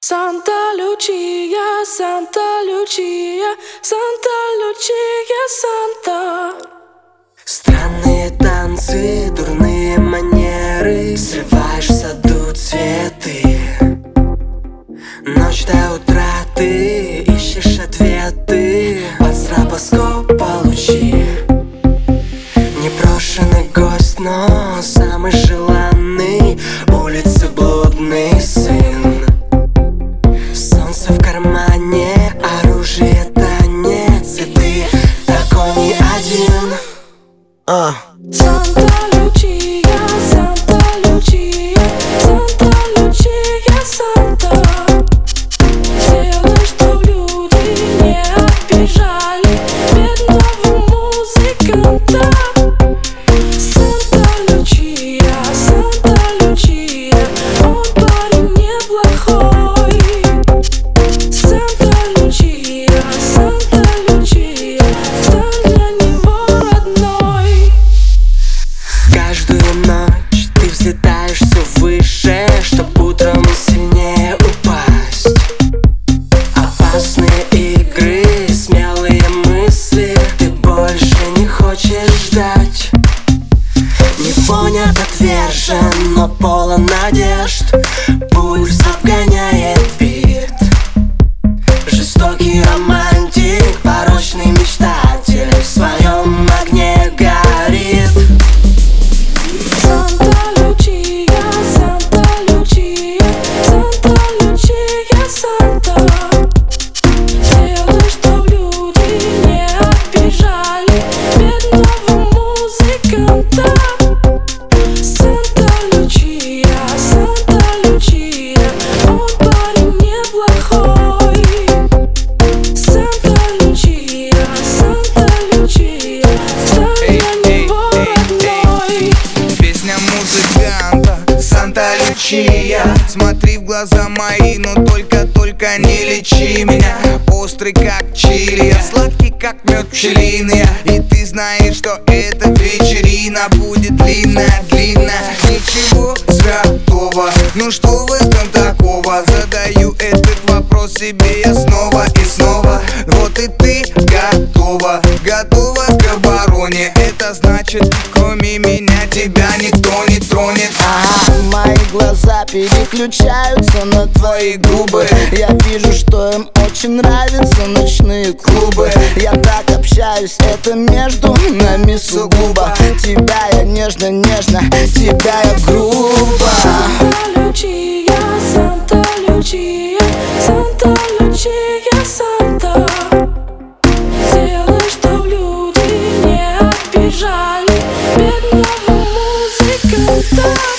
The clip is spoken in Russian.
Santa Lucia, Santa Lucia, Santa Lucia, Санта. Странные танцы, дурные манеры, срываешь в саду цветы. Ночь до утра ты ищешь ответы, под стробоскоп получи. Непрошенный гость, но самый желанный, улицы блудный сын. Солнце в кармане, оружие, танец, и ты такой не один. Santa Lucia, Santa Lucia, Santa Lucia, Санта. Сделай, чтоб люди не обижали бедного музыканта. Santa Lucia, Santa Lucia, он парень неплохой. Santa Lucia, Santa Lucia, стань для него родной. Каждую ночь ты взлетаешь все выше, чтоб утром сильнее упасть. Опасные игры, смелые мысли, ты больше не хочешь ждать. Не понят, отвержен, но полон надежд. Пульс обгоняет бит. Жестокий романтик, порочный мечтатель, в своем огне горит. Santa Lucia, Santa Lucia, Santa Lucia, Санта. Сделай, чтоб люди не обижали бедного музыканта. Santa Lucia, Santa Lucia, он парень неплохой. Santa Lucia, Santa Lucia, стань для него родной. Песня музыканта Санта Лючия. Смотри в глаза мои, но только не лечи меня. Острый как чили, я сладкий как мед пчелиный. И ты знаешь, что эта вечерина будет длинная. Ничего святого, ну что в этом такого? Задаю этот вопрос себе я снова и снова. Вот и ты готова к обороне. Это значит, кроме меня тебя никто не тронет. Мои глаза переключаются на твои губы. Я вижу, что им очень нравятся ночные клубы. Я так общаюсь, это между нами сугубо. Тебя я нежно, тебя я грубо. Santa Lucia, Santa Lucia, Santa Lucia, Санта. Сделай, чтоб люди не обижали бедного музыканта.